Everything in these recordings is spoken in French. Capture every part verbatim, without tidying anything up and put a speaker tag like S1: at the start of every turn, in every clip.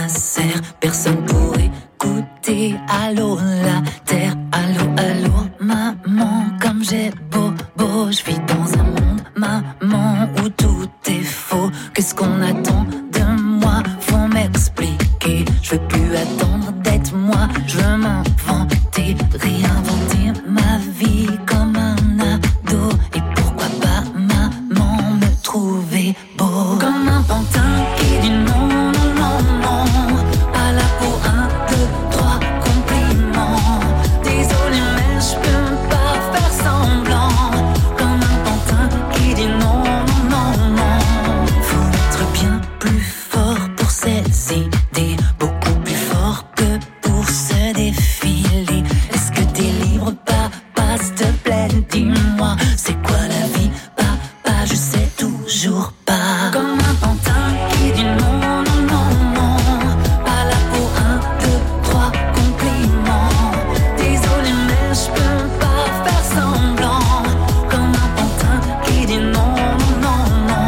S1: sincère, personne pour écouter. Allô la terre, allô, allô, maman, comme j'ai beau, beau, je vis dans un monde, maman, où tout est faux. Qu'est-ce qu'on attend de moi? Faut m'expliquer, je veux plus attendre d'être moi, je veux m'inventer, réinventer ma vie comme un ado. Et pourquoi pas maman me trouver beau comme un pantin qui dit non, non, non, non, pas là pour un, deux, trois compliments. Désolé mais je peux pas faire semblant, comme un pantin qui dit non, non, non, non. Faut être bien plus fort pour ces idées, beaucoup plus fort que pour se défiler. Est-ce que t'es libre, papa, s'il te plaît, dis-moi, c'est quoi la vie, papa, je sais toujours pas. Comme un pantin qui dit non, non, non, non, pas là pour un, deux, trois compliments. Désolé mais je peux pas faire semblant, comme un pantin qui dit non, non, non, non.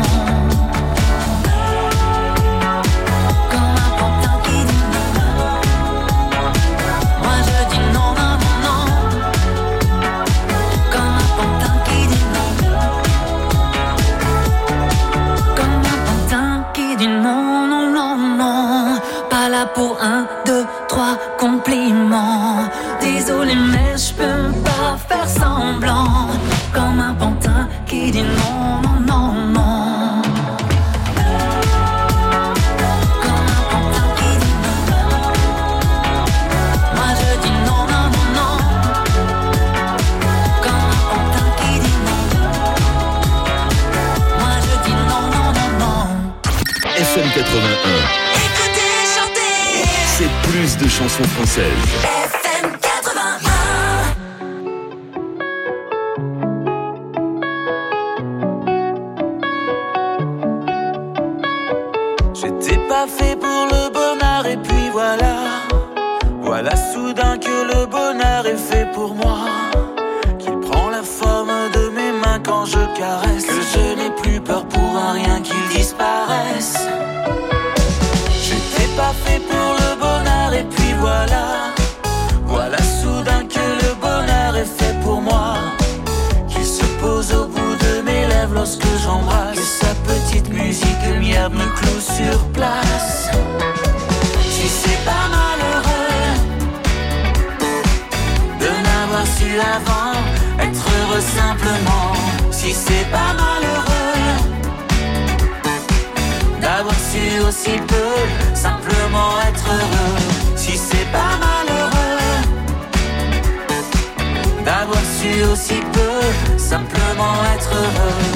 S1: Comme un pantin qui dit non. Moi je dis non, non, non, non. Comme un pantin qui dit non. Comme un pantin qui dit non, non, non, non. Pas là pour un, deux, trois compliments. Désolé mais je peux pas faire semblant, comme un pantin qui dit non, non, non, non. Comme un pantin qui dit non. Moi je dis non, non, non, non. Comme un pantin qui dit non. Moi je dis non, non, non, non.
S2: F M quatre-vingt-un,
S3: Écoutez, chantez.
S2: c'est plus de chansons françaises.
S3: F M quatre-vingt-un.
S4: J'étais pas fait pour le bonheur et puis voilà. Voilà soudain que le bonheur est fait pour moi. Qu'il prend la forme de mes mains quand je caresse. Que je n'ai plus peur pour un rien qu'il disparaisse. J'étais pas fait pour le bonheur et puis voilà. Voilà soudain que le bonheur est fait pour moi. Qu'il se pose au bout de mes lèvres lorsque j'embrasse. Que sa petite musique lumière me cloue sur place. Si c'est pas malheureux de n'avoir su avant être heureux simplement. Si c'est pas malheureux d'avoir su aussi peu simplement être heureux. Si c'est pas malheureux d'avoir su aussi peu simplement être heureux.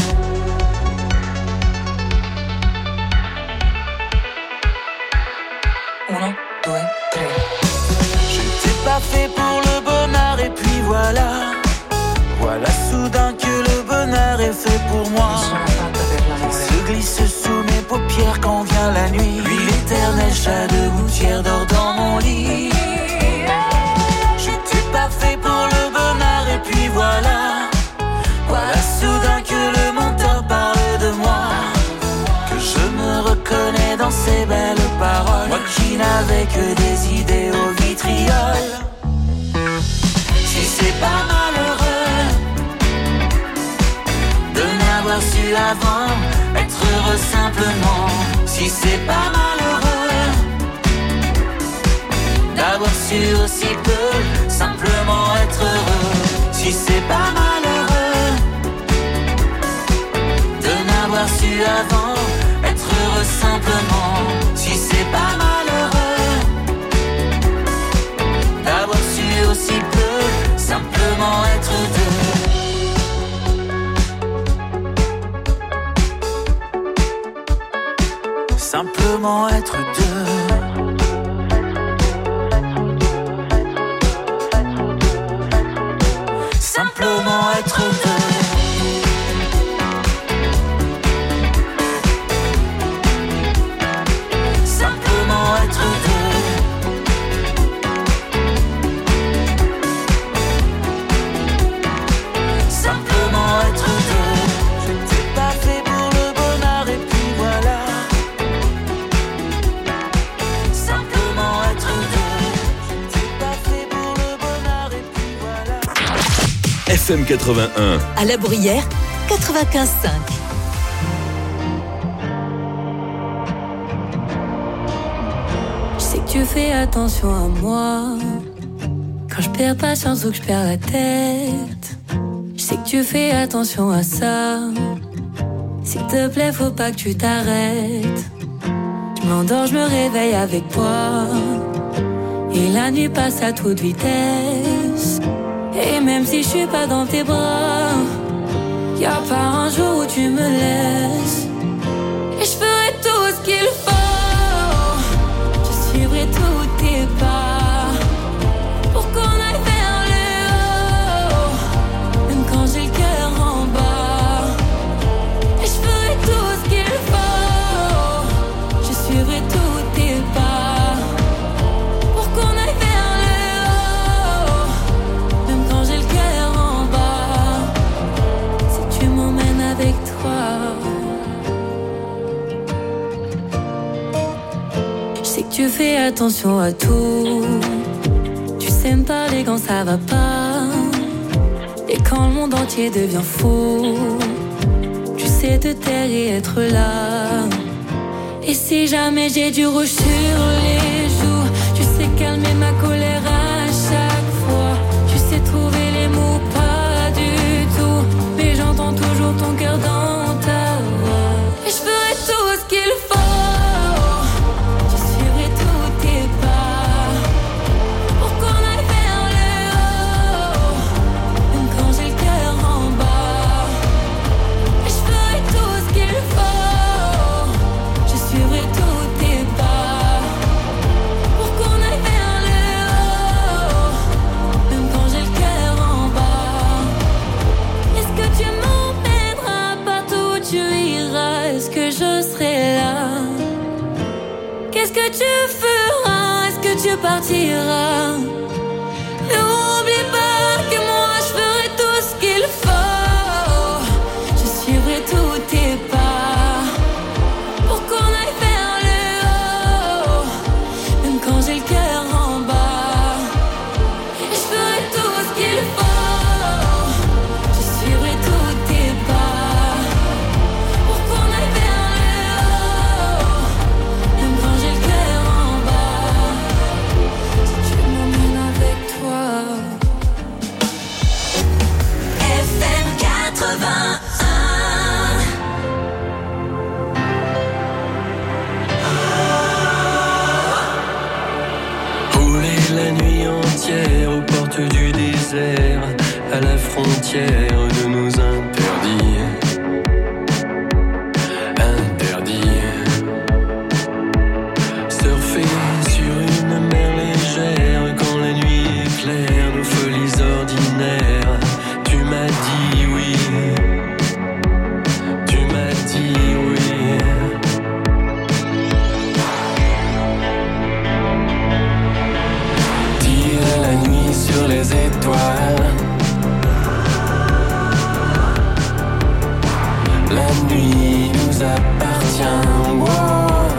S1: Uno, due, tre.
S4: J'étais pas fait pour le bonheur et puis voilà. Voilà soudain que le bonheur est fait pour moi. Il se glisse sous mes paupières quand vient la nuit. Puis l'éternel chat de gouttière dort dans mon lit. J'étais pas fait pour le bonheur et puis voilà. Voilà soudain que le menteur parle de moi. Que je me reconnais dans ces belles paroles. Moi qui n'avais que des idées au vitriol. Si c'est pas malheureux de n'avoir su avant être heureux simplement. Si c'est pas malheureux d'avoir su aussi peu simplement être heureux. Si c'est pas malheureux de n'avoir su avant être heureux simplement. Si c'est pas malheureux d'avoir su aussi peu simplement être deux. Simplement être deux. Simplement être deux. Simplement être deux. Simplement être deux. J'étais pas fait pour le bonheur et puis voilà.
S2: F M quatre-vingt-un.
S1: À La Bruyère, quatre-vingt-quinze virgule cinq.
S5: Je sais que tu fais attention à moi quand je perds patience ou que je perds la tête. Je sais que tu fais attention à ça. S'il te plaît, faut pas que tu t'arrêtes. Je m'endors, je me réveille avec toi. Et la nuit passe à toute vitesse. Et même si je suis pas dans tes bras, y'a pas un jour où tu me laisses. Et je ferai tout ce qu'il faut. Je suivrai tous tes pas pour qu'on aille vers le haut, même quand j'ai le cœur en bas. Et je ferai tout ce qu'il faut. Je suivrai tous tes pas pour qu'on aille vers le haut, même quand j'ai le cœur en bas. Si tu m'emmènes avec toi, je sais que tu fais attention à tout. Tu sais me parler quand ça va pas, et quand le monde entier devient fou. Tu sais te taire et être là. Et si jamais j'ai du rouge sur les joues, tu sais calmer ma colère à chaque fois. Tu sais trouver les mots, pas du tout, mais j'entends toujours ton cœur dans ta voix. Et je ferai tout ce qu'il faut. Je suivrai tous tes pas pour qu'on aille vers le haut, même quand j'ai le cœur en bas. Et je ferai tout ce qu'il faut. Je suivrai tous tes pas pour qu'on aille vers le haut, même quand j'ai le cœur en bas. Est-ce que tu m'emmèneras partout où tu iras? Est-ce que je serai là? Qu'est-ce que tu feras? Est-ce que tu partiras? N'oublie pas que moi je ferai tout ce qu'il faut. Je suivrai tous tes pas pour qu'on aille vers le haut, même quand j'ai le cœur en bas. Et je ferai tout ce qu'il faut. Je suivrai tous tes pas pour qu'on aille vers le haut, même quand j'ai le cœur en bas. Si tu m'emmènes avec toi.
S3: F M quatre-vingt-un.
S6: Rouler la nuit entière aux portes du désert, à la frontière de nos interdits. Interdits. Surfer sur une mer légère quand la nuit éclaire nos folies ordinaires. Tu m'as dit oui. Tu m'as dit oui. Tire la nuit sur les étoiles. La nuit nous appartient. Wow.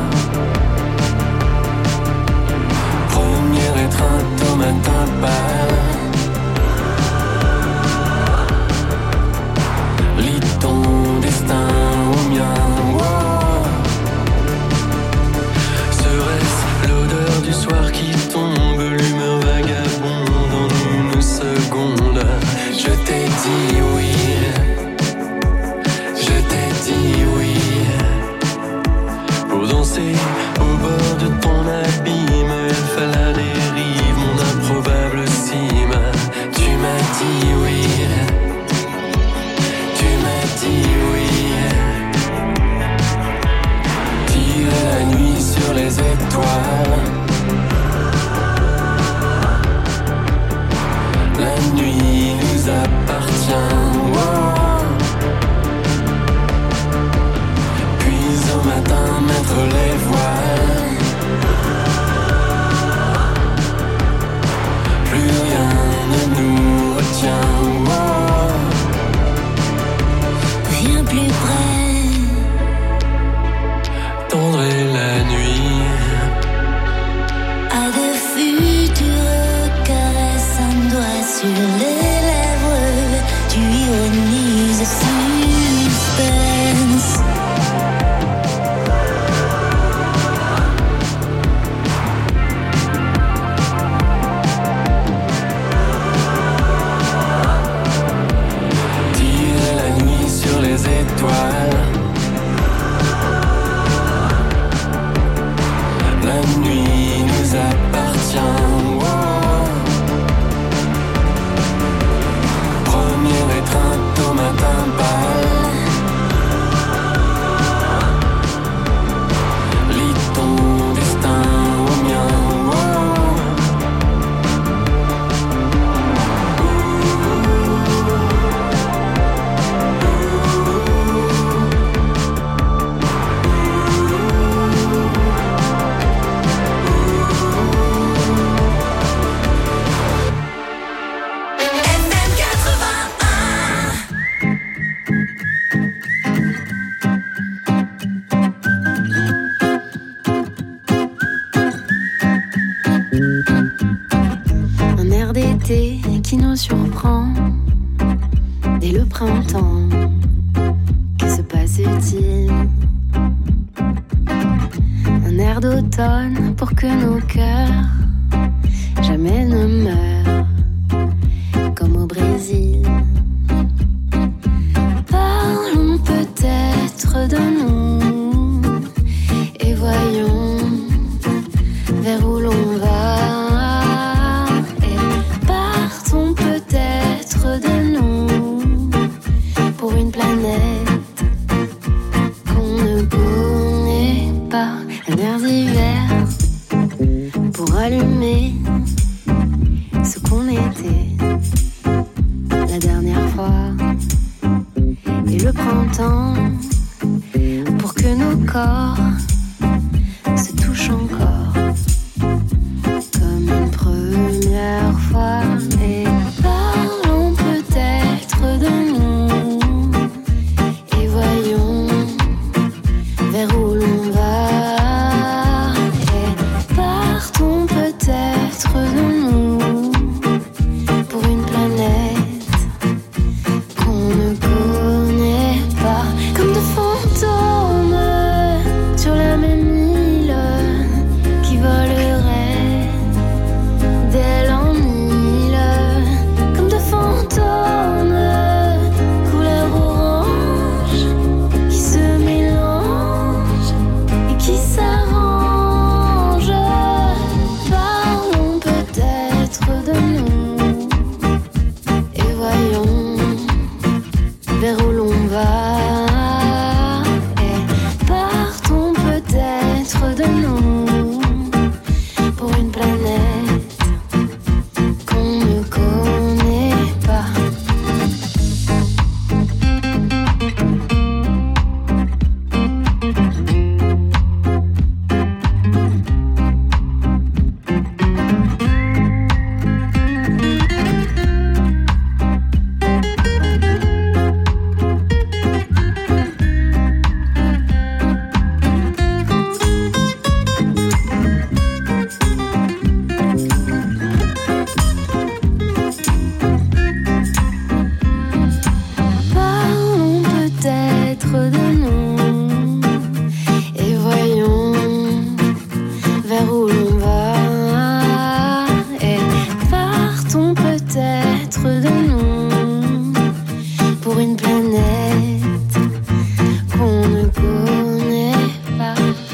S6: Première étreinte au matin pâle. Lis ton destin au mien. Wow. Serait-ce l'odeur du soir qui tombe, l'humeur vagabonde en une seconde? Je t'ai dit oui. Je t'ai dit oui. Pour danser au bord de ton abîme, elle fallait les rives, mon improbable cime. Tu m'as dit oui. Tu m'as dit oui. Tire la nuit sur les étoiles. La nuit nous appartient. Wow. Puis au matin mettre les voiles. Plus rien ne nous retient. Wow.
S1: Viens plus près.
S6: Tendrai la nuit.
S1: À de futures caresses, un doigt sur les lèvres.
S5: Un air d'été qui nous surprend dès le printemps. Que se passe-t-il? Un air d'automne pour que nos cœurs jamais ne meurent comme au Brésil. Parlons peut-être de nous et voyons vers où l'on va. Et partons peut-être de nous pour une planète qu'on ne connaît pas. Un air d'hiver pour allumer ce qu'on était la dernière fois. Et le printemps pour que nos corps se touchent encore comme une première fois. Et parlons peut-être de nous et voyons vers où l'on va. Et partons peut-être de nous pour une planète qu'on ne connaît pas. Comme de fantômes sur la même île qui voleraient d'elle en île. Comme de fantômes couleur orange qui se mélangent et qui s'arrangent. Parlons peut-être de nous et voyons vers où l'on va. Et partons peut-être de nous pour une planète qu'on ne connaît pas. Parlons peut-être de nous et voyons vers où l'on va. Et partons peut-être de nous pour une planète qu'on ne connaît pas.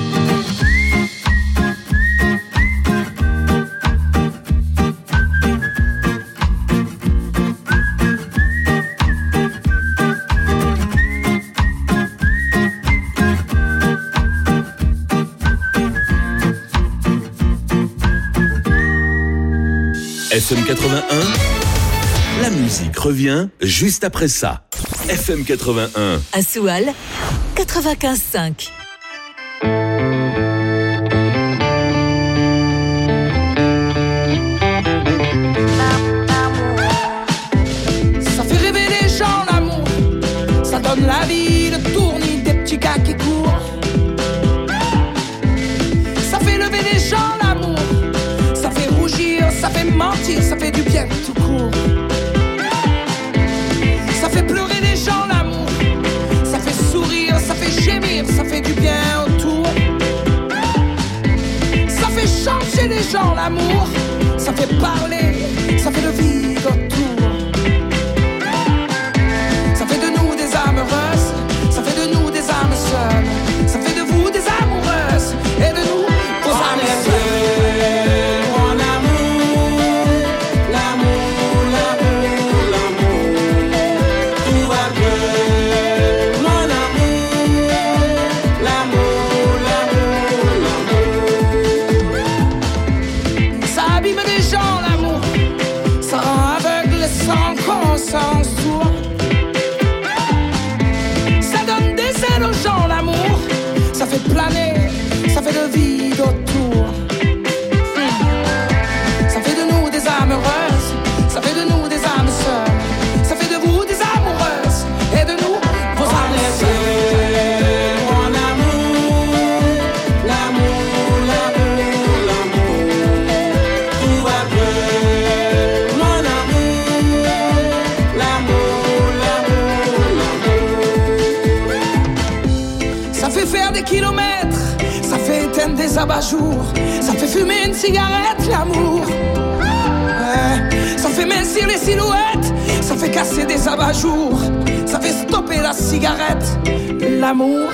S2: F M quatre-vingt-un, la musique revient juste après ça. F M quatre-vingt-un.
S1: À Soual, quatre-vingt-quinze cinq.
S7: Ça fait rêver les gens, l'amour. Ça donne la vie, le tournis des petits gars qui courent. Ça fait lever les gens, l'amour. Ça fait rougir, ça fait mentir, ça fait du bien tout court. Ça fait pleurer les gens, l'amour. Ça fait sourire, ça fait gémir, ça fait du bien autour. Ça fait changer les gens, l'amour. Ça fait parler, ça fait le vide autour. Ça fait de nous des âmes heureuses, ça fait de nous des âmes seules. Ça fait de vous des amoureuses et de nous vos âmes seules. Ça abîme les gens, l'amour. abat-jours. Ça fait fumer une cigarette, l'amour. Ouais. Ça fait mincir les silhouettes. Ça fait casser des abat-jours. Ça fait stopper la cigarette, l'amour.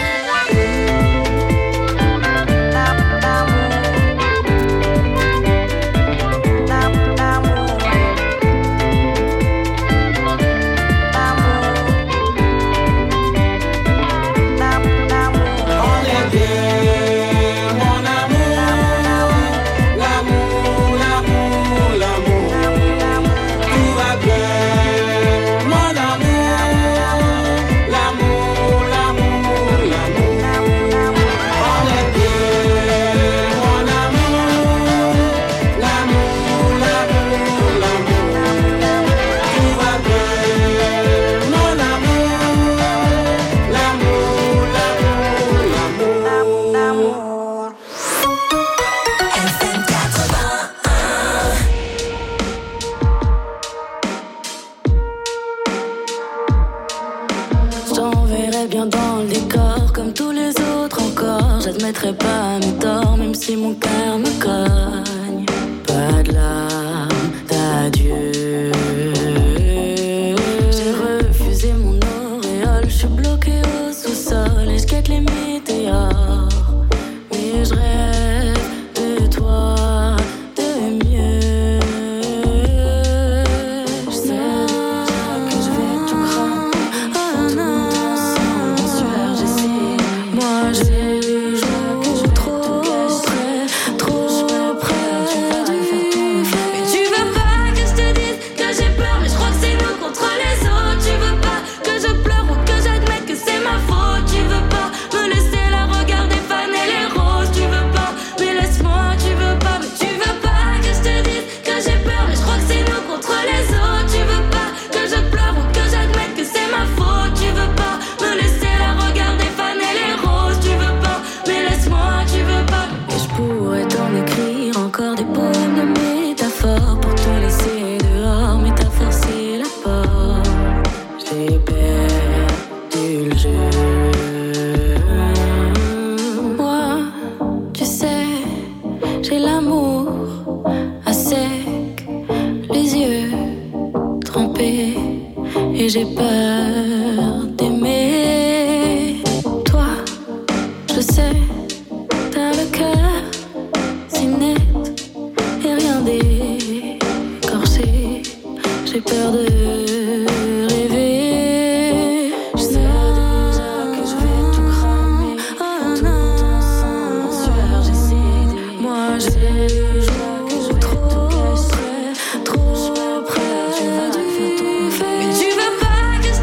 S5: J'admettrai pas mes torts, même si mon cœur me cogne. Pas de larmes d'adieu. J'ai refusé mon auréole, je suis bloqué au sous-sol et je guette les météores. Mais je rêve de toi, de mieux. Je sais déjà que je vais tout cramer. Oh non, sans sueur, j'essaie. Moi j'ai j'ai peur d'aimer. Toi, je sais, t'as le cœur si net et rien d'écorché. J'ai peur de rêver. Je sais déjà que je vais tout cramer. Oh non, sans sueur, j'essaie de... Moi, j'ai déjà que je vais trop près, trop près du fait. Mais tu veux pas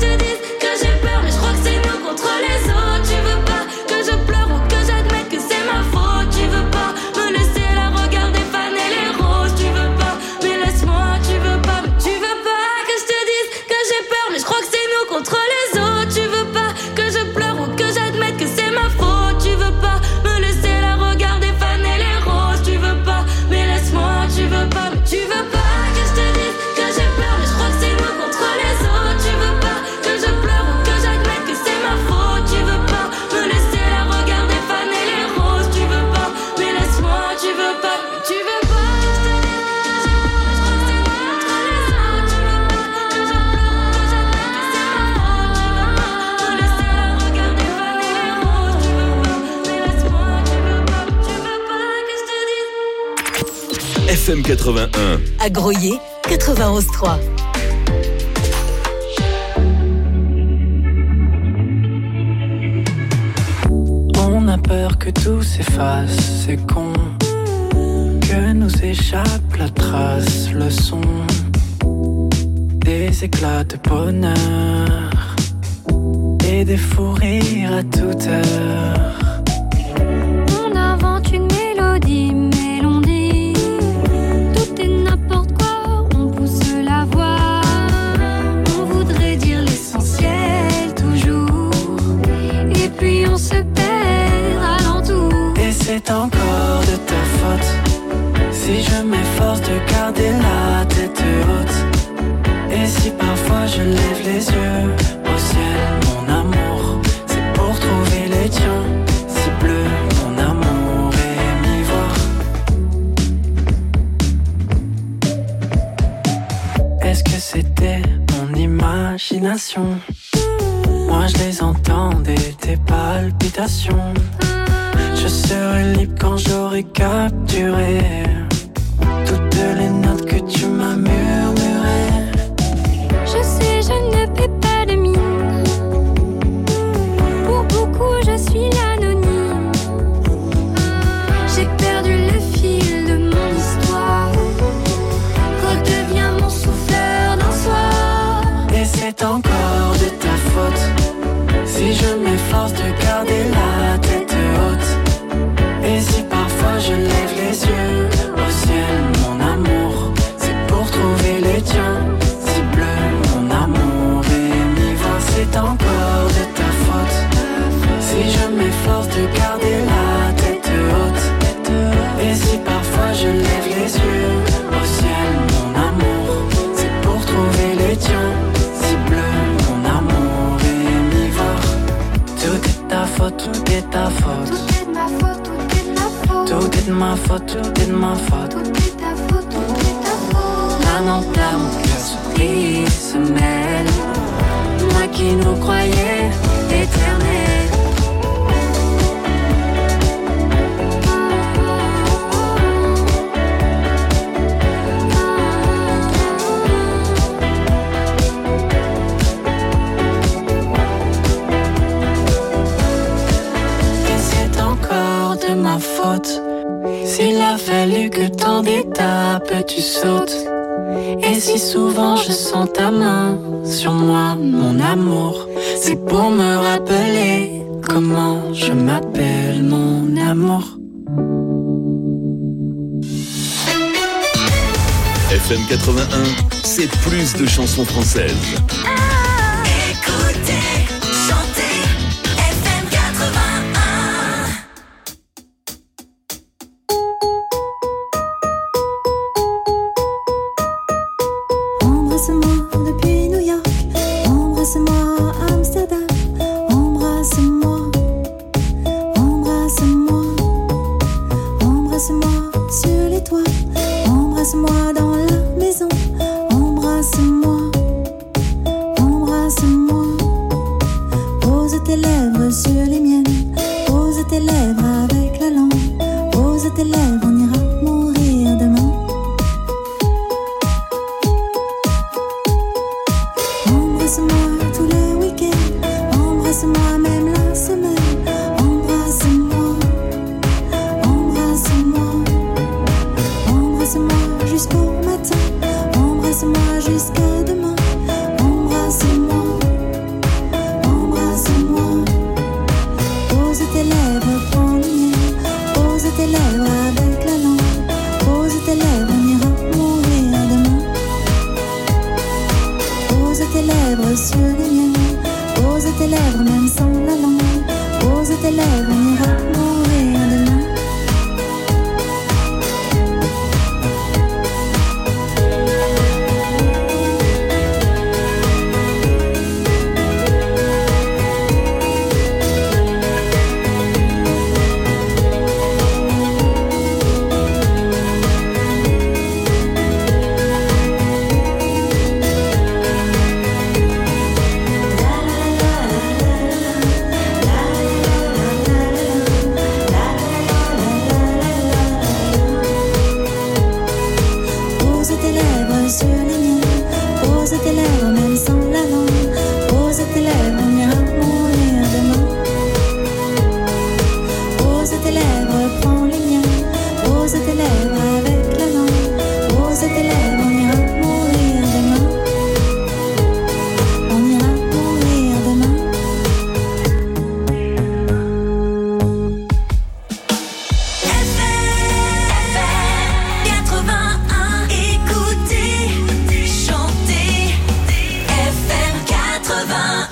S2: F M quatre-vingt-un.
S1: À Groyer, quatre-vingt-onze trois.
S6: On a peur que tout s'efface, c'est con. Que nous échappe la trace, le son. Des éclats de bonheur. Et des fous rires à toute heure.
S8: On invente une mélodie, mais l'on dit tout est n'importe quoi, on pousse la voix. On voudrait dire l'essentiel toujours, et puis on se perd à l'entour.
S6: Et c'est encore de ta faute si je m'efforce de garder la tête haute. Et si parfois je lève les yeux au ciel, mon amour, c'est pour trouver les tiens. Si bleu, mon amour, et Est-ce que c'était mon imagination? Moi je les entendais, tes palpitations. Je serai libre quand j'aurai capturé toutes les notes que tu m'as murmurées.
S8: Je sais, je ne fais pas de mine. Pour beaucoup, je suis l'anonyme. J'ai perdu le fil de mon histoire. Redeviens mon souffleur d'un soir.
S6: Et c'est encore de ta faute si je m'efforce de garder la tête haute. Et si parfois je lève les yeux au ciel, mon amour, c'est pour trouver les tiens. Si bleu, mon amour est mi-vingt, c'est encore de ta faute si je m'efforce de garder la tête haute. Et si parfois je lève les yeux au ciel, mon amour, c'est pour trouver les tiens. Si bleu, mon amour est mi-vingt. Tout est ta faute, tout est ta faute.
S8: Tout est de ma faute, tout est de ma faute.
S6: Tout est de ma faute, tout est de ma faute.
S8: Tout est ta faute, tout est ta faute.
S6: Lamentablement, mon cœur surpris se mêle. Moi qui nous croyais éternels. Et c'est encore de ma faute s'il a fallu que tant d'étapes tu sautes. Et si souvent je sens ta main sur moi, mon amour, c'est pour me rappeler comment je m'appelle, mon amour.
S2: F M quatre-vingt-un, c'est plus de chansons françaises.
S3: Écoutez, chantez, F M quatre-vingt-un.
S9: Embrasse-moi depuis New York, embrasse-moi Amsterdam, embrasse-moi, embrasse-moi, embrasse-moi sur les toits, embrasse-moi dans la maison, embrasse-moi, embrasse-moi, pose tes lèvres sur les miennes, pose tes lèvres avec la langue, pose tes lèvres, on ira mourir demain. Embrasse-moi tout le week-end, embrasse-moi même la semaine, embrasse-moi, embrasse-moi, embrasse-moi jusqu'au matin, embrasse-moi jusqu'à demain, embrasse-moi, embrasse-moi, pose tes lèvres, prends les miennes, pose tes lèvres avec la langue, pose tes lèvres, on ira mourir demain. Pose tes lèvres sur les miennes, pose tes lèvres même sans la langue, pose tes lèvres, on ira mourir demain. Pose tes lèvres sur les miennes, pose tes lèvres même sans la langue, pose tes lèvres, on ira mourir demain. Pose tes lèvres, prends les miennes, pose tes lèvres avec la langue, pose tes lèvres, on ira mourir demain. On ira mourir demain.
S3: F M quatre-vingt-un, écoutez, chantez, F M quatre-vingt-un.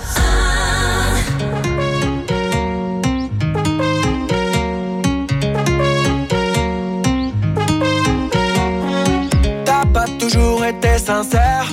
S10: T'as pas toujours été sincère.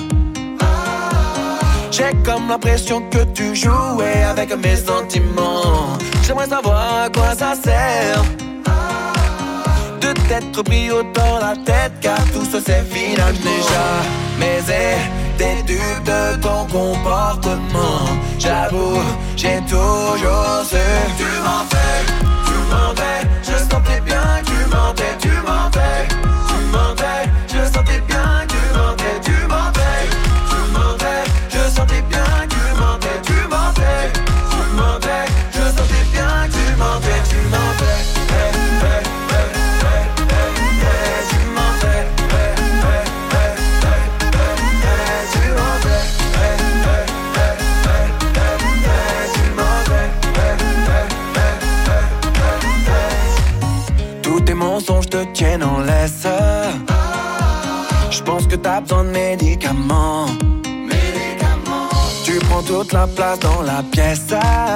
S10: J'ai comme l'impression que tu jouais avec mes sentiments. J'aimerais savoir à quoi ça sert de t'être pris autant la tête, car tout ça c'est final déjà. Mais t'es dupe de ton comportement. J'avoue, j'ai toujours su. Tu mentais, tu mentais, je sentais bien que tu mentais, tu mentais, tu mentais, je sentais bien que tu mentais, tu mentais, tu mentais, je sentais bien que tu mentais, tu mentais, tu mentais, je sentais bien que tu mentais, tu mentais, hey, hey, hey, hey, hey, hey, tu mentais, hey, hey, hey, hey, hey, hey, tu mentais, hey, hey, hey, hey, hey, hey, tu mentais, hey, hey, hey, hey, hey, hey. Tous tes mensonges te tiennent en laisse. J'pense que t'as besoin de médicaments. Médicaments. Tu prends toute la place dans la pièce.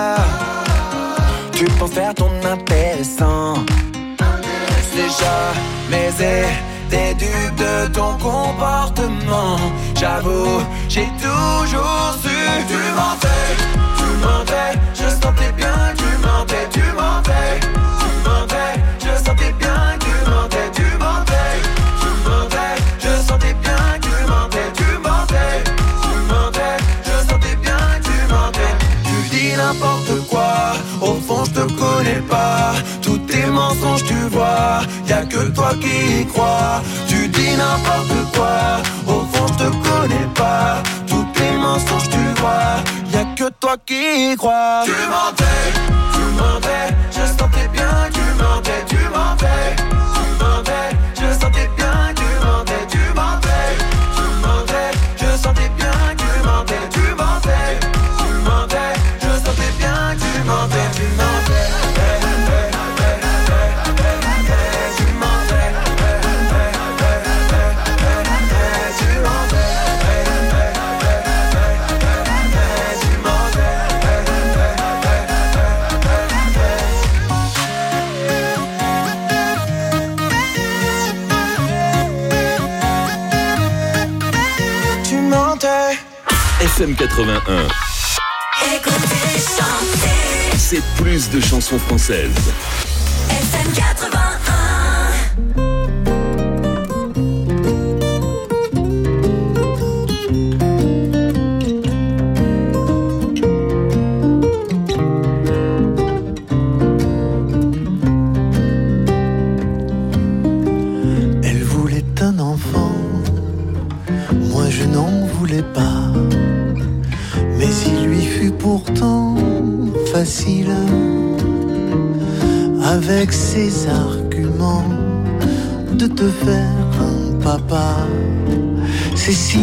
S10: Tu penses faire ton intéressant. C'est jamais été dupe de ton comportement. J'avoue, j'ai toujours su. Tu mentais, tu mentais, je sentais bien que tu mentais, tu mentais, tu mentais, je sentais bien que tu mentais, tu mentais, tu mentais, je sentais bien que tu mentais, tu mentais, tu mentais, je sentais bien que tu mentais. Tu dis n'importe quoi, au fond je te connais pas. Tous tes mensonges tu vois, y'a que toi qui y crois. Tu dis n'importe quoi, au fond je te connais pas. Tous tes mensonges tu vois, y'a que toi qui y crois. Tu mentais, tu mentais, je sentais bien que tu mentais, tu mentais, tu mentais, je sentais bien que tu mentais, tu mentais, tu mentais, je sentais bien que tu mentais, tu mentais, tu mentais, je sentais bien que tu mentais, tu mentais. Hey, hey, hey, hey, hey, hey, tu mentais. Hey, hey, hey, hey, hey, hey, tu mentais. Hey, hey, hey, hey, hey, hey, tu mentais. Hey, hey, hey, hey, hey. Tu mentais.
S2: F M quatre-vingt-un,
S3: Écoutez, chanter.
S2: c'est plus de chansons françaises.
S3: F M quatre-vingt-un.
S6: Elle voulait un enfant, moi je n'en voulais pas. Mais il lui fut pourtant facile, avec ses arguments, de te faire un papa. Cécile,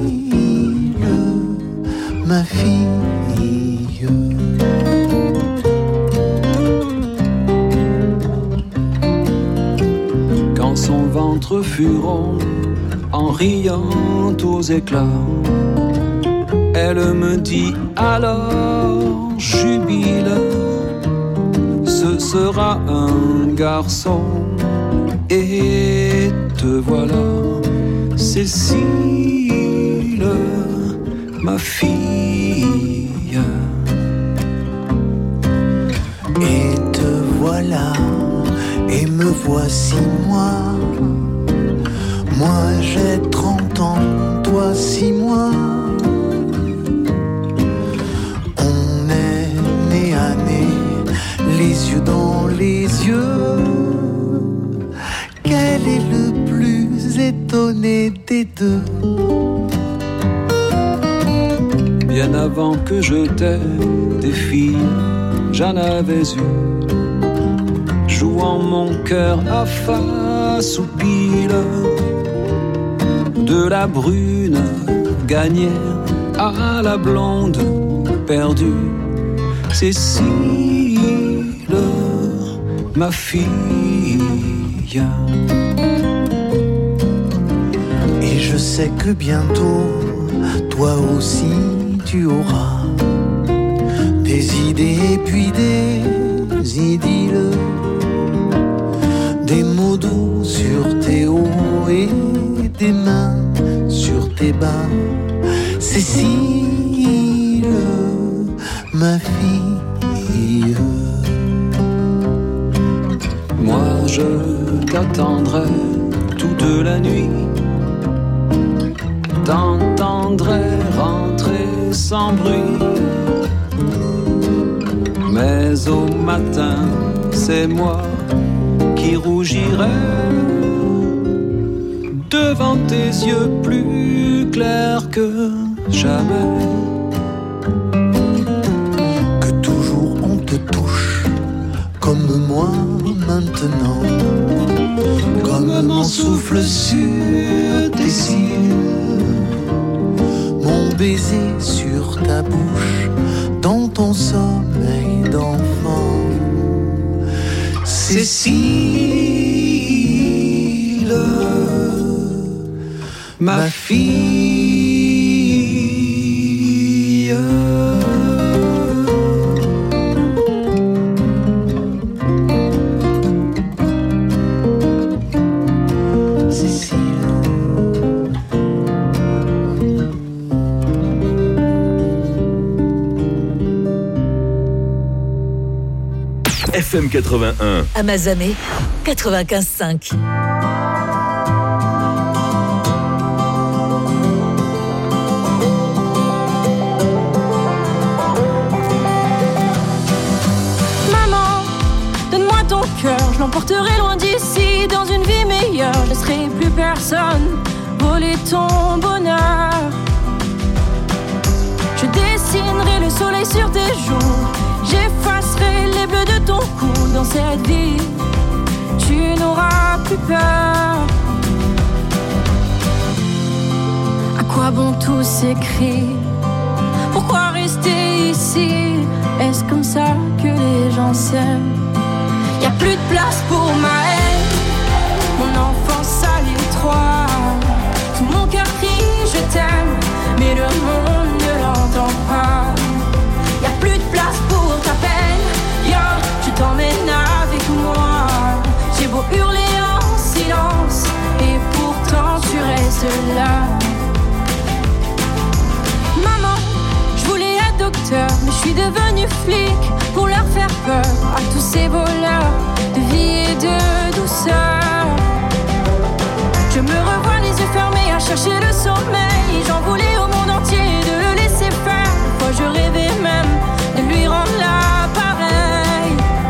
S6: ma fille.
S11: Quand son ventre fut rond, en riant aux éclats, elle me dit alors, jubile, ce sera un garçon. Et te voilà, Cécile, ma fille.
S6: Et te voilà, et me voici moi. Moi j'ai trente ans, toi six mois. On est nez à nez, les yeux dans les yeux. Quel est le plus étonné des deux?
S11: Bien avant que je t'aie des filles, j'en avais eu, jouant mon cœur à face ou pile. De la brune gagnée à la blonde perdue, Cécile, ma fille.
S6: Et je sais que bientôt, toi aussi tu auras des idées et puis des idylles, des mots doux sur tes hauts et des mains sur tes bas. Cécile, ma fille.
S11: Moi je t'attendrai toute la nuit, t'entendrai sans bruit. Mais au matin, c'est moi qui rougirai devant tes yeux plus clairs que jamais.
S12: Que toujours on te touche comme moi maintenant, comme mon souffle sur tes cils, mon baiser sur ta bouche, dans ton sommeil d'enfant. Cécile, ma fille.
S2: F M quatre-vingt-un.
S1: Amazamé quatre-vingt-quinze cinq.
S5: Maman, donne-moi ton cœur, je l'emporterai loin d'ici, dans une vie meilleure. Je laisserai plus personne voler ton bonheur. Je dessinerai le soleil sur tes joues, j'effacerai les bleus de ton cou. Dans cette vie, tu n'auras plus peur. À quoi bon tous ces cris? Pourquoi rester ici? Est-ce comme ça que les gens s'aiment? Y'a plus de place pour ma haine, mon enfance à l'étroit. Tout mon cœur crie je t'aime, mais le monde ne l'entend pas. Y'a plus de place pour ta peine, viens, je t'emmène avec moi. J'ai beau hurler en silence, et pourtant tu restes là. Maman, je voulais être docteur, mais je suis devenue flic pour leur faire peur à tous ces voleurs de vie et de douceur. Je me revois les yeux fermés à chercher le sommeil. J'en voulais au monde entier de le laisser faire. Moi je rêvais même de lui rendre l'appareil.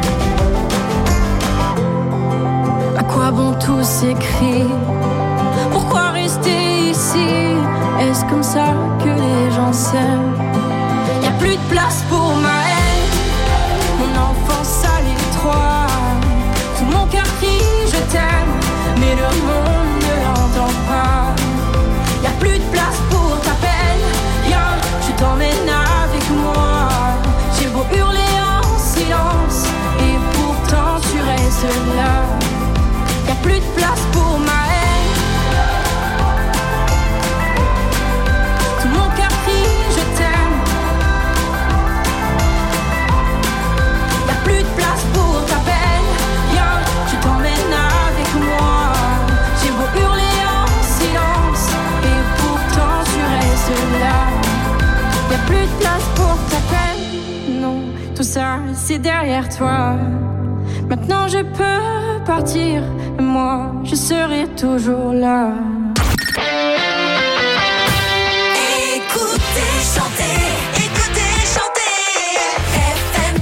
S5: À quoi bon tous ces cris? Pourquoi rester ici? Est-ce comme ça que les gens s'aiment? Y'a plus de place pour ma haine, mon enfance à l'étroit. Tout mon cœur crie je t'aime, mais le monde ne l'entend pas. Y'a plus de place pour ta peine, viens, je t'emmène avec moi. J'ai beau hurler en silence, et pourtant tu restes là. Y'a plus de place pour ma haine, tout mon cœur crie je t'aime. Y'a plus de place pour ta peine, viens, je t'emmène avec moi. J'ai beau hurler en silence, et pourtant tu restes là. Y'a plus de place pour ta peine, non, tout ça c'est derrière toi. Maintenant je peux partir, et moi je serai toujours là.
S3: Écoutez, chantez, écoutez, chantez. F M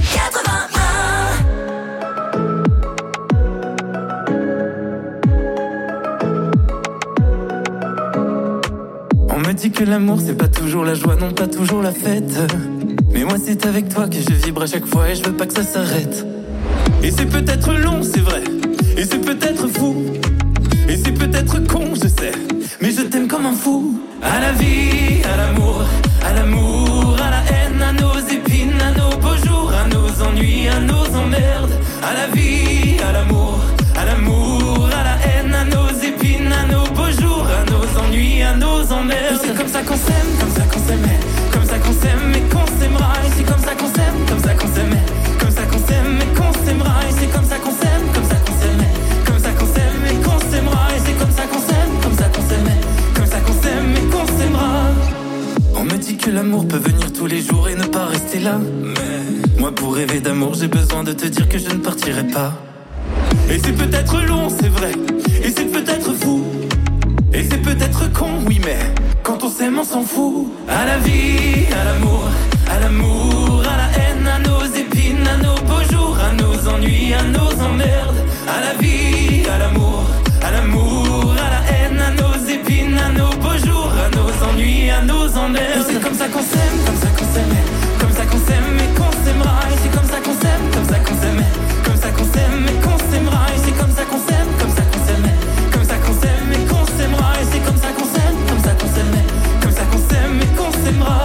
S3: quatre-vingt-un.
S6: On me dit que l'amour c'est pas toujours la joie, non pas toujours la fête. Mais moi c'est avec toi que je vibre à chaque fois et je veux pas que ça s'arrête. Et c'est peut-être long, c'est vrai, et c'est peut-être fou, et c'est peut-être con, je sais, mais je t'aime comme un fou. À la vie, à l'amour, à l'amour, à la haine, à nos épines, à nos beaux jours, à nos ennuis, à nos emmerdes. À la vie, à l'amour, à l'amour, à la haine, à nos épines, à nos beaux jours, à nos ennuis, à nos emmerdes. C'est comme ça qu'on s'aime, comme ça qu'on s'aimait, comme ça qu'on s'aime et qu'on s'aimera. Et c'est comme ça qu'on s'aime, comme ça qu'on s'aimait, comme ça qu'on s'aime et qu'on s'aimera. Et c'est comme ça qu'on s'aime, comme ça qu'on s'aimait, comme ça qu'on s'aime et qu'on s'aimera. Et c'est comme ça qu'on s'aime, comme ça qu'on s'aimait, comme ça qu'on s'aime et qu'on s'aimera. On me dit que l'amour peut venir tous les jours et ne pas rester là. Mais moi pour rêver d'amour j'ai besoin de te dire que je ne partirai pas. Et c'est peut-être long, c'est vrai, et c'est peut-être fou, et c'est peut-être con, oui mais
S4: Quand on s'aime on s'en fout. À la vie, à l'amour, à l'amour, à la haine, à nos épines, à nos beaux jours, à nos ennuis, à nos emmerdes. À la vie, à l'amour, à l'amour, à la haine, à nos épines, à nos beaux jours, à nos ennuis, à nos emmerdes. Et c'est comme ça qu'on s'aime, comme ça qu'on s'aime, comme ça qu'on s'aime et qu'on s'aimera. Et c'est comme ça qu'on s'aime, comme ça qu'on s'aime, comme ça qu'on s'aime et qu'on s'aimera. Et c'est comme ça qu'on s'aime, comme ça qu'on s'aime, comme ça qu'on s'aime et qu'on s'aimera. Et c'est comme ça qu'on s'aime, comme ça qu'on s'aime, comme ça qu'on s'aime et qu'on s'aimera.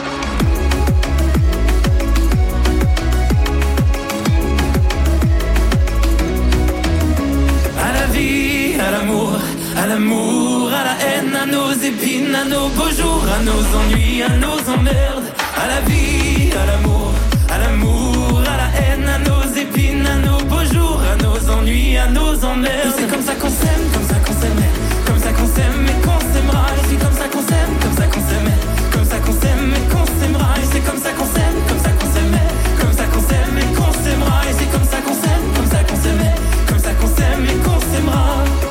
S4: À la vie, à l'amour, à l'amour, à la haine, à nos épines, à nos beaux jours, à nos ennuis, à nos emmerdes. À la vie, à l'amour, à l'amour, à la haine, à nos épines, à nos beaux jours, à nos ennuis, à nos emmerdes. Et c'est comme ça qu'on s'aime, comme ça qu'on s'aime, comme ça qu'on s'aime et qu'on s'aimera. Et c'est comme ça qu'on s'aime, comme ça qu'on s'aime, comme ça qu'on s'aime et qu'on s'aimera. Et c'est comme ça qu'on s'aime, comme ça qu'on s'aime, comme ça qu'on s'aime et qu'on s'aimera. Et c'est comme ça qu'on s'aime, comme ça qu'on s'aime, comme ça qu'on s'aime et qu'on s'aimera.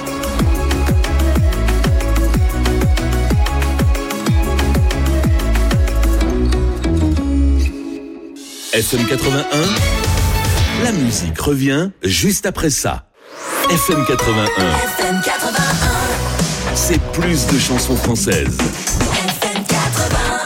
S2: F M quatre-vingt-un, la musique revient juste après ça. F M quatre-vingt-un,
S3: F M quatre-vingt-un,
S2: c'est plus de chansons françaises.
S3: F M quatre-vingt-un.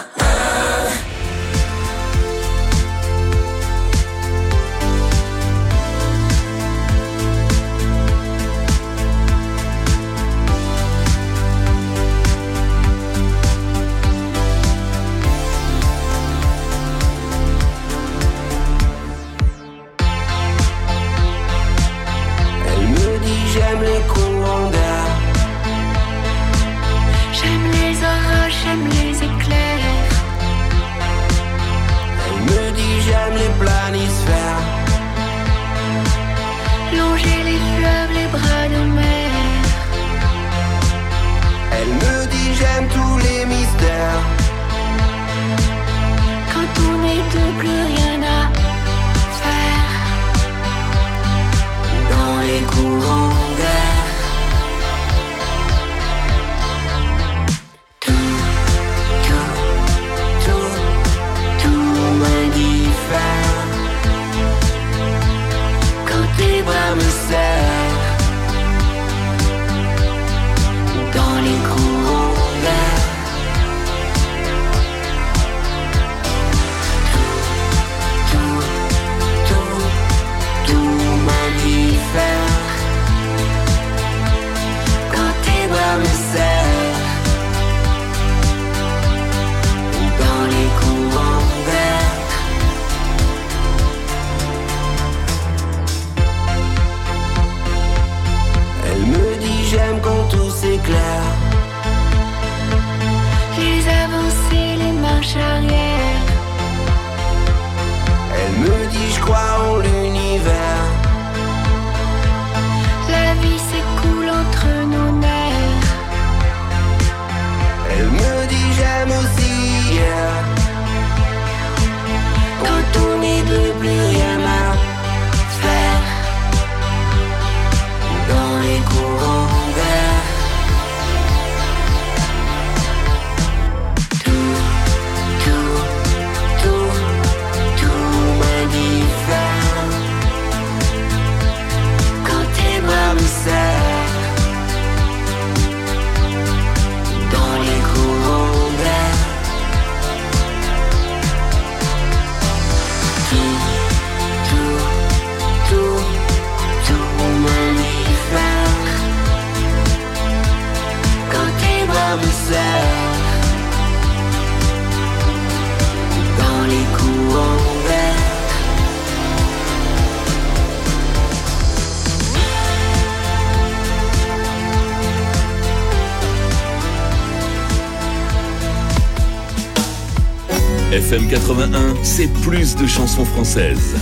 S2: F M quatre-vingt-un, c'est plus de chansons françaises.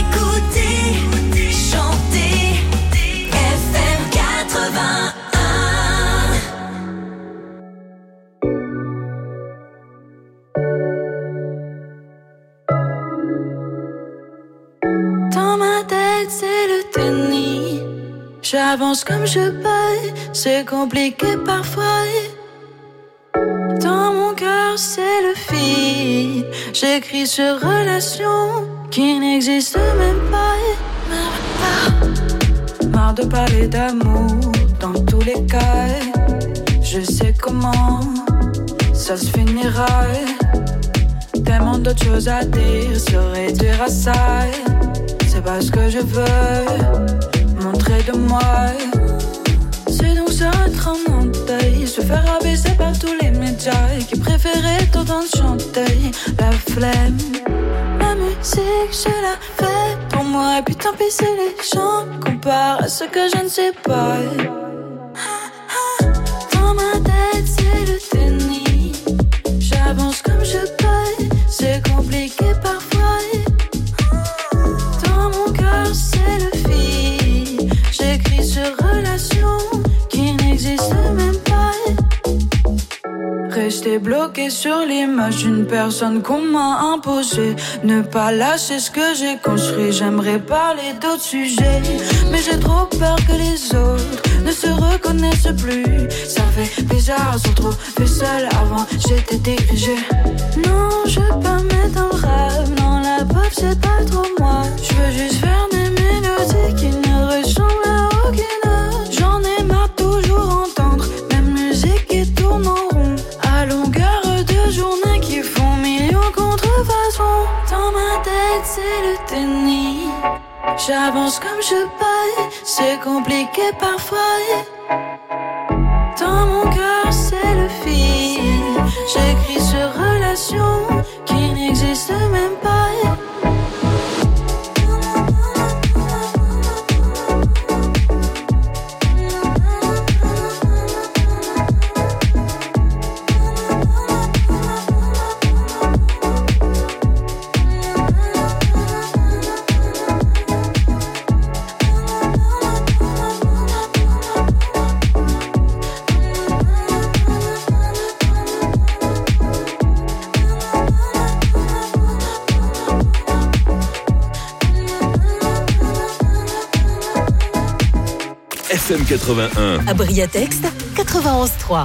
S3: Écoutez, chantez, F M quatre-vingt-un.
S5: Dans ma tête, c'est le tennis. J'avance comme je peux, c'est compliqué parfois. Dans
S13: c'est le feed. J'écris sur relations qui n'existent même pas. Marre de parler d'amour dans tous les cas. Je sais comment ça se finira. Tellement d'autres choses à dire sur réduire à ça. C'est pas ce que je veux montrer de moi. C'est donc ça être en deuil, se faire abaisser par tous les médias qui préféraient t'entendre chanter la flemme. La musique, je la fais pour moi. Et puis tant pis si les gens comparent à ce que je ne sais pas. Dans ma tête, c'est le déni. J'avance comme je peux, c'est compliqué parfois. Dans mon cœur, c'est le fil. J'écris sur relations qui n'existent même pas. Rester bloqué sur l'image d'une personne qu'on m'a imposée. Ne pas lâcher ce que j'ai construit. J'aimerais parler d'autres sujets, mais j'ai trop peur que les autres ne se reconnaissent plus. Ça fait bizarre, sans trop fait seul avant j'étais dirigé. Non, je veux pas mettre dans le rap. Non, la pop c'est pas trop moi. Je veux juste faire des mélodies qui ne ressemblent à aucune autre. J'en ai marre toujours entendre même musique qui tourne en rond à longueur de journée qui font millions contrefaçons. Dans ma tête c'est le déni. J'avance comme je peux, c'est compliqué parfois. Dans mon cœur c'est le fil. J'écris sur relations qui n'existent même pas.
S2: F M quatre-vingt-un.
S14: À Briatexte, quatre-vingt-onze trois.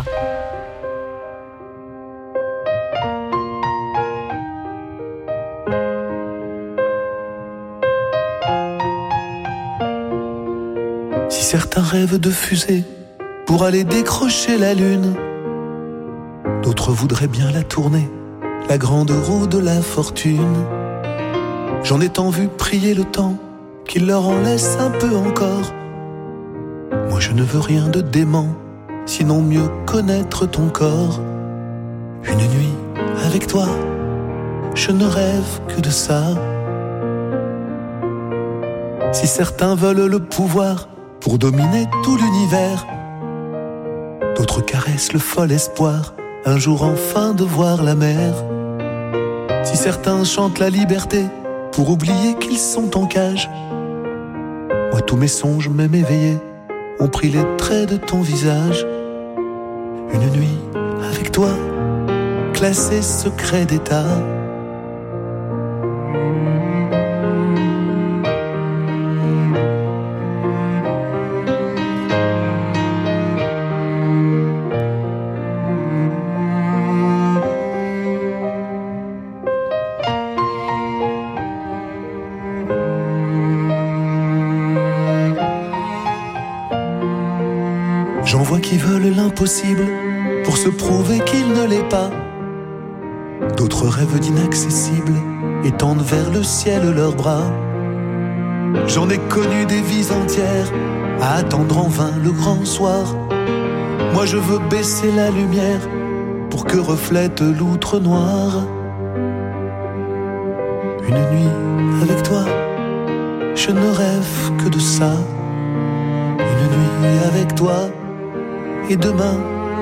S12: Si certains rêvent de fusée pour aller décrocher la lune, d'autres voudraient bien la tourner, la grande roue de la fortune. J'en ai tant vu prier le temps qu'il leur en laisse un peu encore. Moi je ne veux rien de dément, sinon mieux connaître ton corps. Une nuit avec toi, je ne rêve que de ça. Si certains veulent le pouvoir pour dominer tout l'univers, d'autres caressent le fol espoir, un jour enfin de voir la mer. Si certains chantent la liberté pour oublier qu'ils sont en cage, moi tous mes songes, même éveillés, ont pris les traits de ton visage. Une nuit avec toi, classé secret d'état. J'en vois qui veulent l'impossible pour se prouver qu'il ne l'est pas. D'autres rêvent d'inaccessible et tendent vers le ciel leurs bras. J'en ai connu des vies entières à attendre en vain le grand soir. Moi je veux baisser la lumière pour que reflète l'outre noir. Une nuit avec toi, je ne rêve que de ça. Une nuit avec toi, et demain,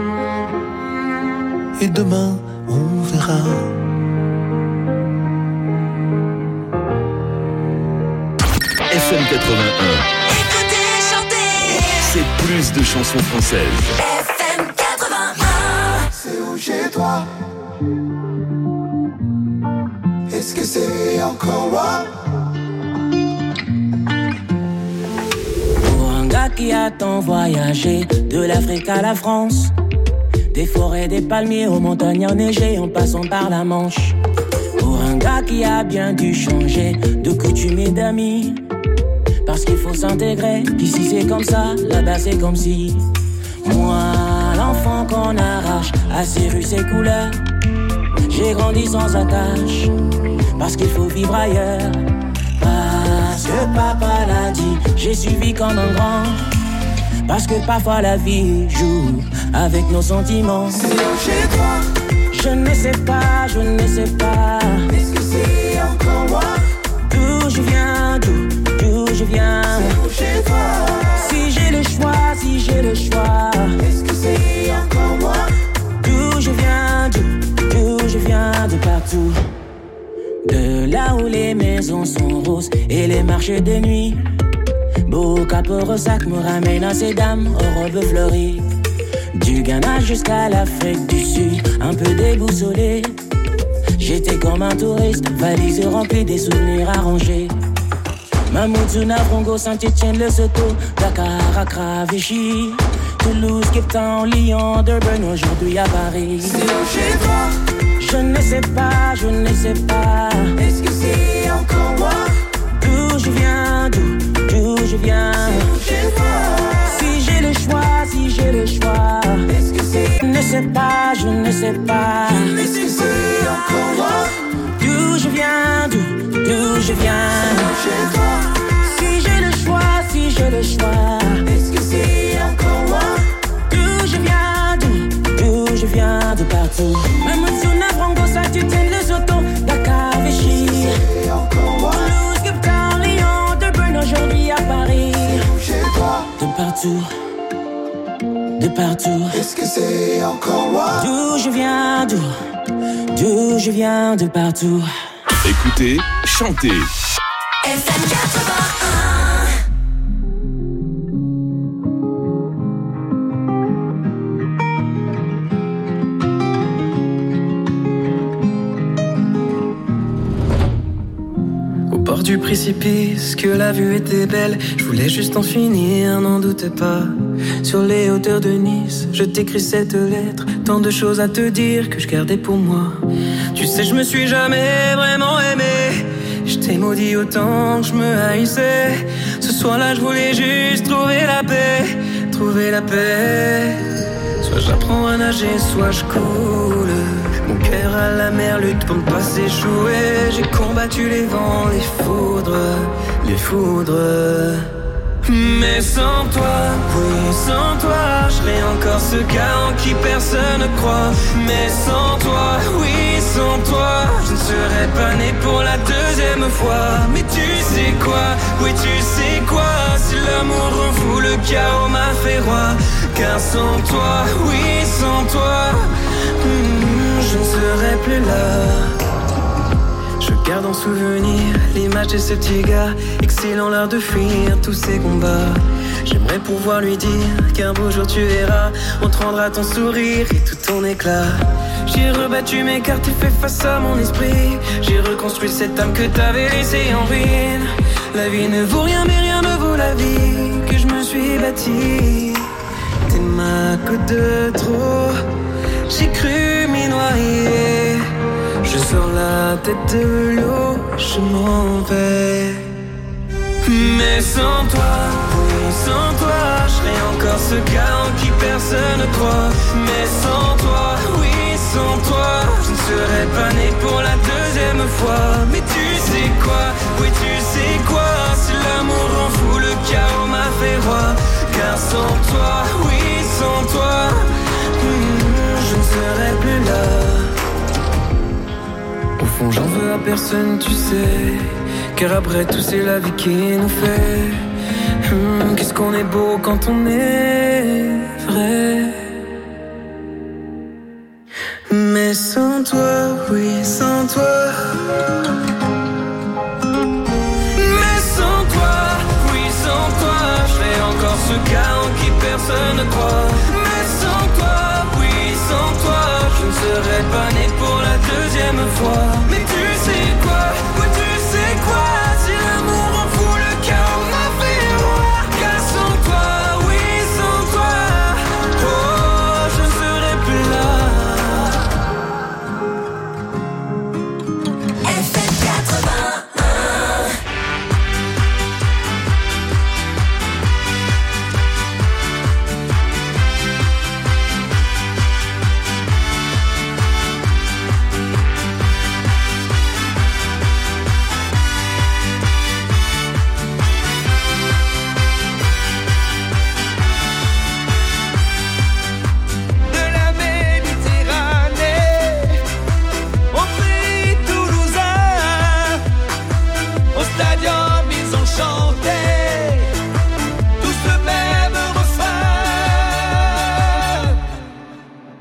S12: et demain, on verra.
S2: F M quatre-vingt-un.
S3: Écoutez, chantez.
S2: C'est plus de chansons françaises.
S3: F M quatre-vingt-un.
S15: C'est où chez toi? Est-ce que c'est encore loin?
S16: Pour un gars qui a tant voyagé, de l'Afrique à la France, des Des forêts, des palmiers, aux montagnes enneigées, en passant par la Manche. Pour un gars qui a bien dû changer de coutume et d'amis. Parce qu'il faut s'intégrer, ici c'est comme ça, là-bas c'est comme si. Moi, l'enfant qu'on arrache à ses rues, ses couleurs. J'ai grandi sans attache, parce qu'il faut vivre ailleurs. Parce que papa l'a dit, j'ai suivi comme un grand. Parce que parfois la vie joue avec nos sentiments.
S15: C'est chez toi.
S16: Je ne sais pas, je ne sais pas.
S15: Est-ce que c'est encore moi?
S16: D'où je viens, d'où, d'où je viens.
S15: C'est chez toi.
S16: Si j'ai le choix, si j'ai le choix.
S15: Est-ce que c'est encore moi?
S16: D'où je viens, d'où, d'où je viens, de partout. De là où les maisons sont roses et les marchés de nuit. Beau Cap-Ressac me ramène à ces dames aux robes fleuries. Du Ghana jusqu'à l'Afrique du Sud, un peu déboussolé. J'étais comme un touriste, valise remplie des souvenirs arrangés. Mamoudzou, Frongo, Saint-Etienne, Lesotho, Dakar, Accra, Vichy, Toulouse, Cape Town, Lyon, Durban, aujourd'hui à Paris.
S15: C'est chez toi.
S16: Je ne sais pas, je ne sais pas.
S15: Est-ce que c'est encore moi?
S16: D'où je viens, d'où, d'où je viens.
S15: C'est chez toi.
S16: Si j'ai le choix, si j'ai le choix.
S15: Est-ce que c'est...
S16: Je ne sais pas, je ne sais pas.
S15: Est-ce que c'est encore moi?
S16: D'où je viens, d'où, d'où je viens.
S15: C'est chez toi.
S16: Si j'ai le choix, si j'ai le choix.
S15: Est-ce que c'est encore moi?
S16: D'où je viens, d'où, d'où je viens, de partout. Même si on a Frongo, Saint-Etienne, Lesotho, Dakar, Vichy.
S15: C'est encore moi.
S16: Toulouse, Cape Town, Lyon, Durban, aujourd'hui à Paris.
S15: Chez toi.
S16: De partout, de partout.
S15: Est-ce que c'est encore moi?
S16: D'où je viens, d'où, d'où je viens, de partout.
S2: Écoutez, chantez.
S3: F M quatre-vingt-un.
S6: Au bord du précipice, que la vue était belle. Je voulais juste en finir, n'en doute pas. Sur les hauteurs de Nice, je t'écris cette lettre. Tant de choses à te dire que je gardais pour moi. Tu sais, je me suis jamais vraiment aimé. Je t'ai maudit autant que je me haïssais. Ce soir-là, je voulais juste trouver la paix. Trouver la paix. Soit j'apprends à nager, soit je coule. Mon cœur à la mer lutte pour ne pas s'échouer. J'ai combattu les vents, les foudres, les foudres. Mais sans toi, oui, sans toi, je serais encore ce gars en qui personne ne croit. Mais sans toi, oui, sans toi, je ne serais pas né pour la deuxième fois. Mais tu sais quoi, oui, tu sais quoi, si l'amour rend fou, le chaos m'a fait roi. Car sans toi, oui, sans toi, hmm, je ne serais plus là. Je garde en souvenir l'image de ce petit gars, excelant l'art de fuir tous ses combats. J'aimerais pouvoir lui dire qu'un beau jour tu verras, on te rendra ton sourire et tout ton éclat. J'ai rebattu mes cartes et fait face à mon esprit. J'ai reconstruit cette âme que t'avais laissée en ruine. La vie ne vaut rien mais rien ne vaut la vie que je me suis bâtie. T'es ma goutte de trop, j'ai cru m'y noyer. Je sors la tête de l'eau, je m'en vais. Mais sans toi, oui, sans toi, je serais encore ce gars en qui personne ne croit. Mais sans toi, oui, sans toi, je ne serais pas né pour la deuxième fois. Mais tu sais quoi, oui, tu sais quoi, si l'amour rend fou, le chaos m'a fait roi. Car sans toi, oui, sans toi, hmm, je ne serais plus là. Au fond j'en veux à personne, tu sais. Car après tout c'est la vie qui nous fait. hum, Qu'est-ce qu'on est beau quand on est vrai. Mais sans toi, oui, sans toi. Mais sans toi, oui, sans toi, je serais encore ce gars en qui personne ne croit. Mais sans toi, oui, sans toi, je ne serais pas né pour la deuxième fois. Mais tu sais quoi, oui, tu sais quoi, si l'amour en fout, le chaos m'a fait roi. Car sans toi, oui, sans toi, oh, je ne serais plus là.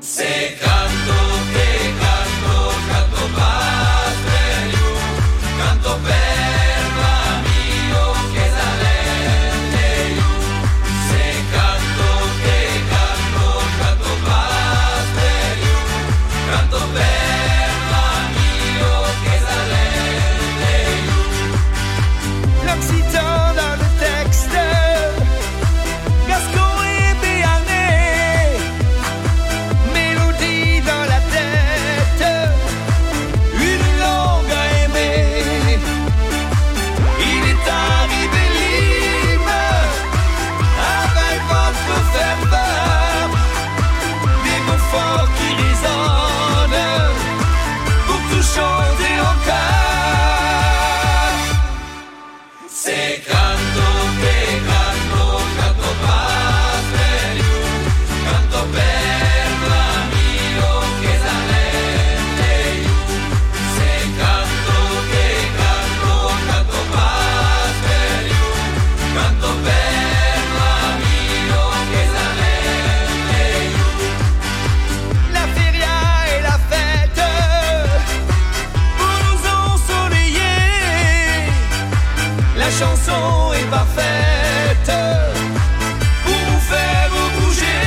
S4: Se canto che canto, canto pas per you, canto per l'amico che salente you. Se canto che canto, canto pas per you, canto per l'amico che salente you.
S17: L'Occitan dans le texte, Gascon et Béarnais, mélodie dans la tête, une langue à aimer. Il est arrivé libre, avec votre ferveur, des mots forts qui résonnent, pour tout chanter en chœur.
S4: Se canto che canto, canto pas per you, canto per l'amico che salente you. Se canto che canto, canto pas per you, canto per l'amico che salente you.
S17: La feria et la fête pour nous ensoleiller. La chanson est parfaite pour vous faire bouger.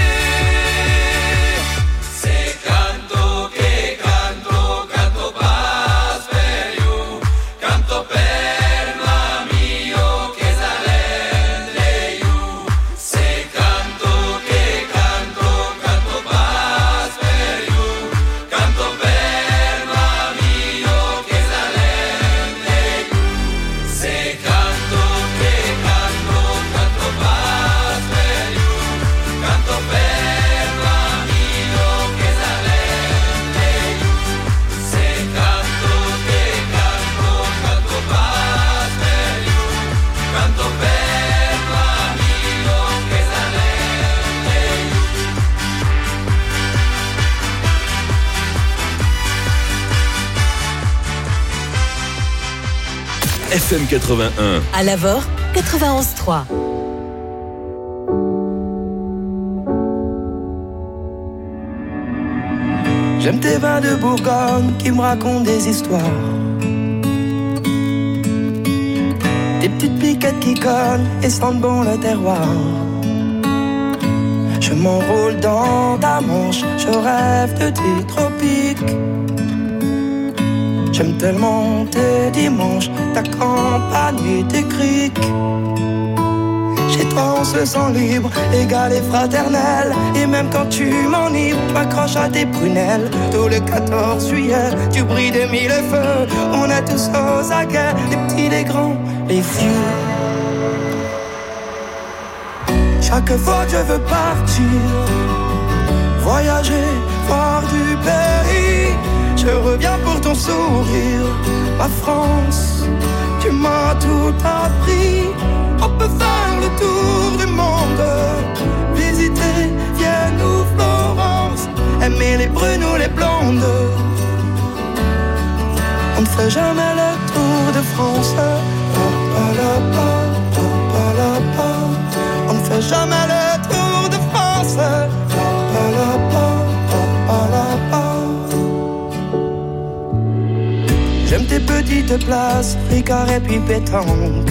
S4: Se canto che canto, canto pas per you, canto per l'amico che salente you. Se canto che canto, canto pas per you, canto per l'amico che salente you. Se canto che canto, canto pas per you, canto per l'amico che salente you. Se canto che canto, canto pas per you, canto per l'amico che salente you.
S2: F M quatre-vingt-un.
S14: À Lavore, quatre-vingt-onze trois.
S6: J'aime tes vins de Bourgogne qui me racontent des histoires. Des petites piquettes qui cognent et sentent bon le terroir. Je m'enroule dans ta manche, je rêve de tes tropiques. J'aime tellement tes dimanches, ta campagne et tes criques. Chez toi on se sent libre, égal et fraternel. Et même quand tu m'enivres, tu m'accroches à tes prunelles. Tout le quatorze juillet, tu brilles de mille feux. On est tous aux aguets, les petits, les grands, les vieux. Chaque fois que je veux partir, voyager, voir du pays, je reviens pour ton sourire. Ma France, tu m'as tout appris. On peut faire le tour du monde, visiter Vienne ou Florence, aimer les brunes ou les blondes. On ne fait jamais le tour de France. Pa, pa, la, pa, pa, pa, la, pa. On ne fait jamais le tour de France. Pa, pa, la, pa, pa, pa, la, pa. J'aime tes petites places, Ricard et puis pétanque.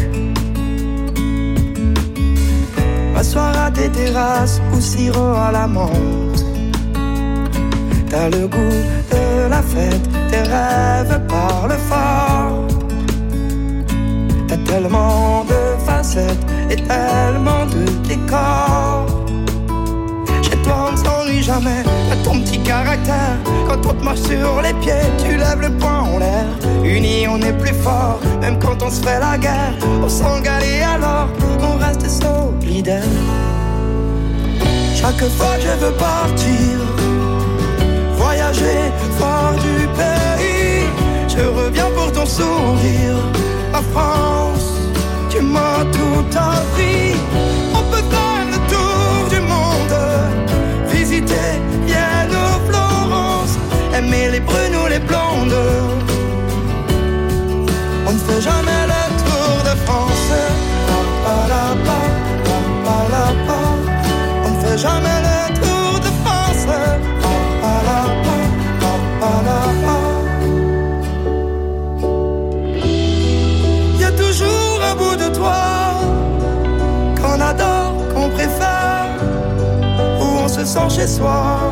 S6: M'asseoir à tes terrasses ou sirop à la menthe. T'as le goût de la fête, tes rêves parlent fort. T'as tellement de facettes et tellement de décors. Chez toi on ne s'ennuie jamais, t'as ton petit caractère. Quand on te marche sur les pieds, tu lèves le poing en l'air. Unis on est plus fort, même quand on se fait la guerre. On s'engale et alors on reste solidaire. Chaque fois que je veux partir, voyager, voir du pays, je reviens pour ton sourire. Ma France, tu m'as tout appris. On peut faire le tour du monde, visiter Vienne ou Florence, aimer les brunes ou les blondes. On ne fait jamais le tour de France. Pa, pa, la, pa, pa, pa, la, pa. On ne fait jamais le tour de France. Pa,
S18: les soirs.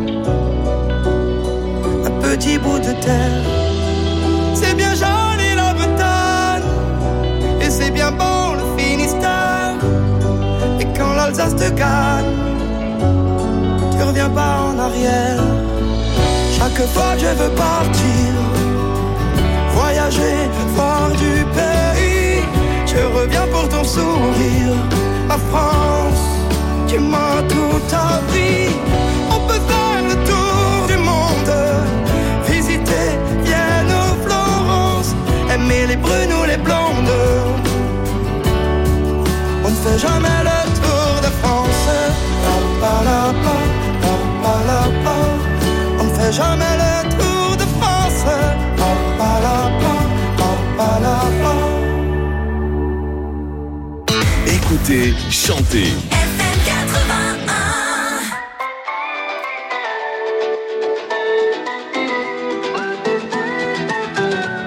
S18: Un petit bout de terre. C'est bien joli la Bretagne, et c'est bien bon le Finistère. Et quand l'Alsace te gagne, tu reviens pas en arrière. Chaque fois que je veux partir, voyager, voir du pays, je reviens pour ton sourire. Ma France, tu m'as tout appris. On peut faire le tour du monde, visiter Vienne ou Florence, aimer les brunes ou les blondes. On ne fait jamais le tour de France. La, la, la, la, la, la, la. On ne fait jamais le tour de France. La, la, la, la, la, la, la.
S2: Écoutez, chantez.
S3: F